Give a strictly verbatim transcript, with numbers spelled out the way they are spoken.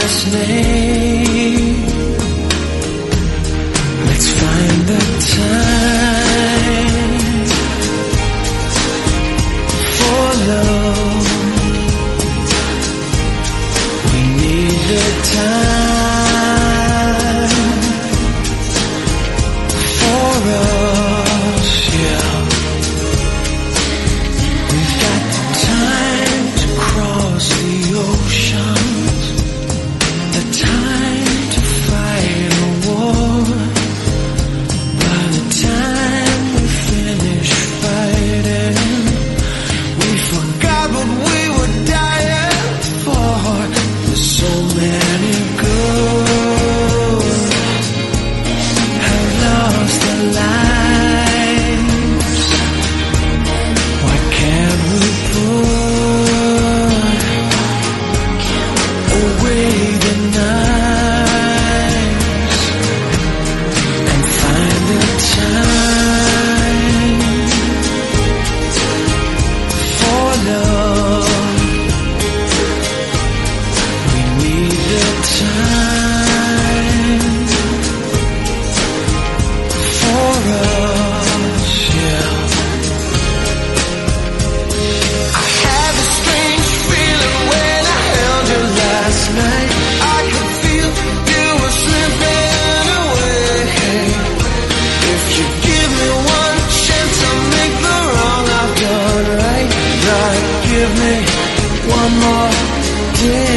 last name. Let's find the time for love. We need the time for us, yeah. We've got the time to cross the oceans, the time to fight a war. By the time we finish fighting, we forgot what we were dying for. There's so many good have lost their lives. Why can't we put away the knives and find the time for love? We need the time for us, yeah. I had a strange feeling when I held you last night. I could feel you were slipping away. If you give me one chance, I'll make the wrong I've done right. Right, give me one more day.